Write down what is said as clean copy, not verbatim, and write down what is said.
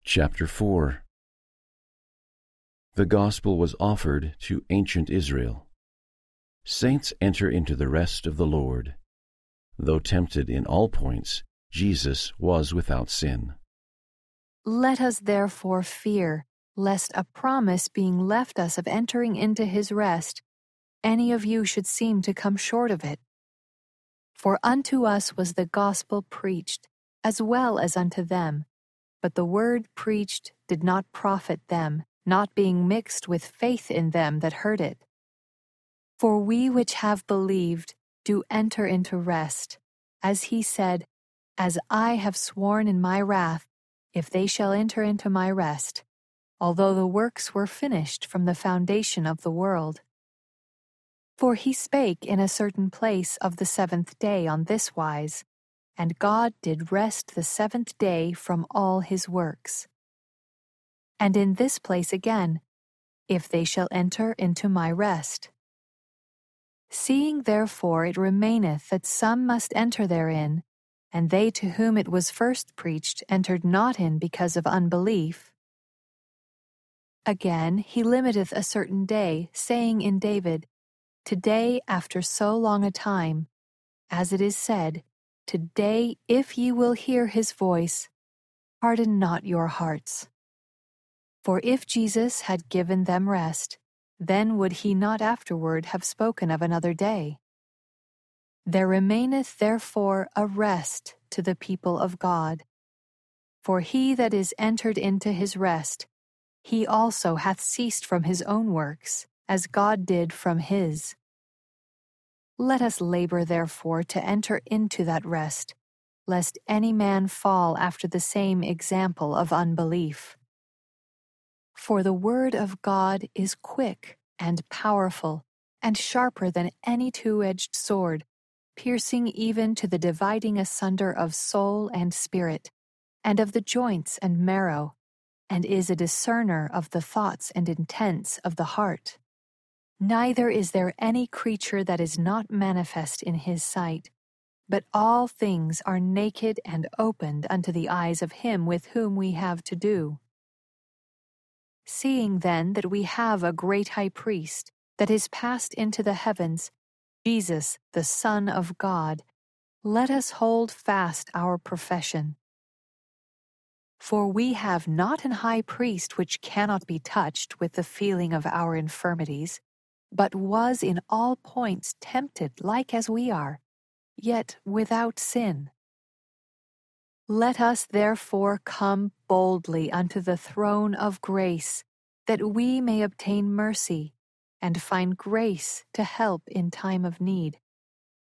Chapter 4. The gospel was offered to ancient Israel. Saints enter into the rest of the Lord. Though tempted in all points, Jesus was without sin. Let us therefore fear, lest a promise being left us of entering into his rest, any of you should seem to come short of it. For unto us was the gospel preached, as well as unto them. But the word preached did not profit them, not being mixed with faith in them that heard it. For we which have believed do enter into rest, as he said, As I have sworn in my wrath, if they shall enter into my rest, although the works were finished from the foundation of the world. For he spake in a certain place of the seventh day on this wise, And God did rest the seventh day from all his works. And in this place again, if they shall enter into my rest. Seeing therefore it remaineth that some must enter therein, and they to whom it was first preached entered not in because of unbelief. Again he limiteth a certain day, saying in David, Today after so long a time, as it is said, Today if ye will hear his voice, harden not your hearts. For if Jesus had given them rest, then would he not afterward have spoken of another day. There remaineth therefore a rest to the people of God. For he that is entered into his rest, he also hath ceased from his own works, as God did from his. Let us labor therefore to enter into that rest, lest any man fall after the same example of unbelief. For the word of God is quick and powerful, and sharper than any two-edged sword, piercing even to the dividing asunder of soul and spirit, and of the joints and marrow, and is a discerner of the thoughts and intents of the heart. Neither is there any creature that is not manifest in his sight, but all things are naked and opened unto the eyes of him with whom we have to do. Seeing then that we have a great high priest, that is passed into the heavens, Jesus, the Son of God, let us hold fast our profession. For we have not an high priest which cannot be touched with the feeling of our infirmities, but was in all points tempted like as we are, yet without sin. Let us therefore come boldly unto the throne of grace, that we may obtain mercy, and find grace to help in time of need.